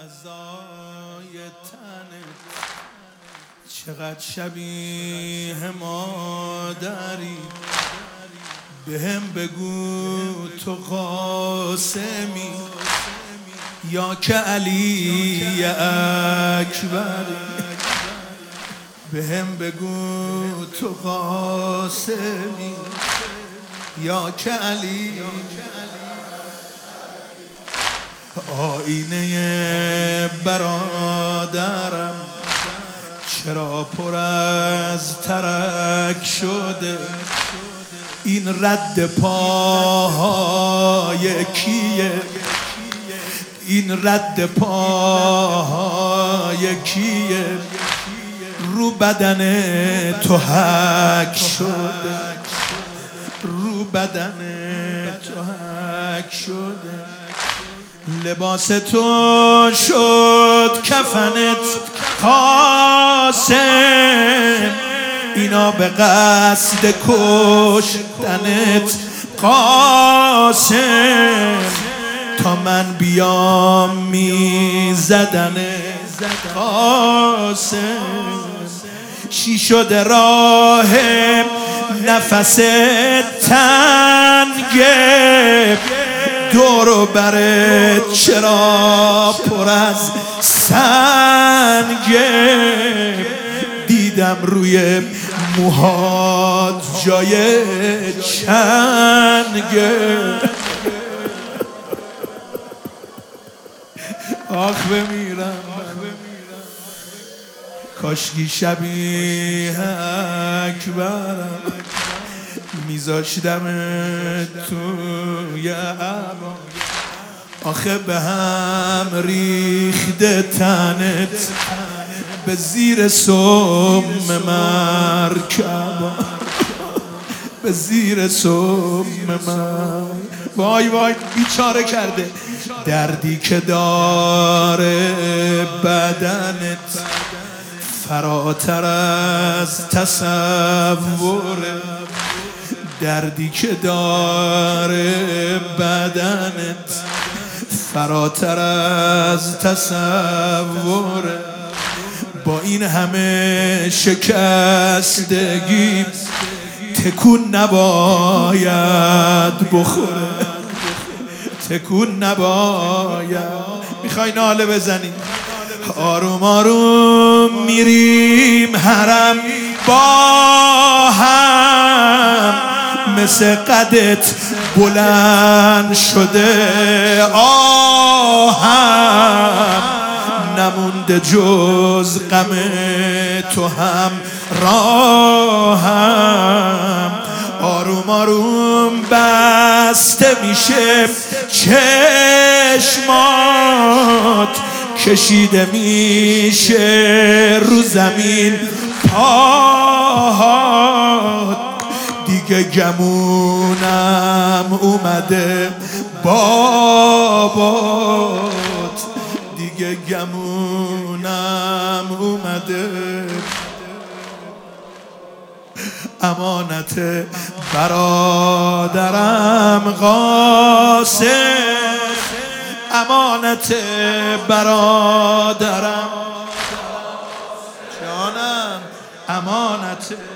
اعضای تنت چقدر شبیه مادری، بهم بگو تو قاسمی یا که علی اکبری. بهم بگو تو قاسمی یا که علی. آینه برادرم چرا پر از ترک شده؟ این رد پاهای کیه؟ این رد پاهای کیه؟ رو بدن تو حک شده، رو بدن تو حک شده. لباس تو شد کفنت قاسم، اینا به قصد کشتنت قاسم. تا من بیام میزدن قاسم. چی شده راه نفس تنگه؟ دور و برت چرا پر از سنگه؟ دیدم روی موهات جای چنگه. آخ بمیرم کاشکی شبیه اکبرم میذاشتم توی عبا. آخه به هم ریخته تنت به زیر سم مرکبا، به زیر سم من. وای وای بیچاره کرده. دردی که داره بدنت فراتر از تصوره. دردی که داره بدنت فراتر از تصوره. با این همه شکستگی تکون نباید بخوره، تکون نباید. میخوای ناله بزنی؟ آروم آروم میریم حرم با هم، مثل قدت بلند شده آهم. نمونده جز غم تو هم راهم. آروم آروم بسته میشه چشمات، کشیده میشه رو زمین پاهات. دیگه گمونم اومده بابات، دیگه گمونم اومده. امانت برادرم قاسم، امانت برادرم جانم، امانت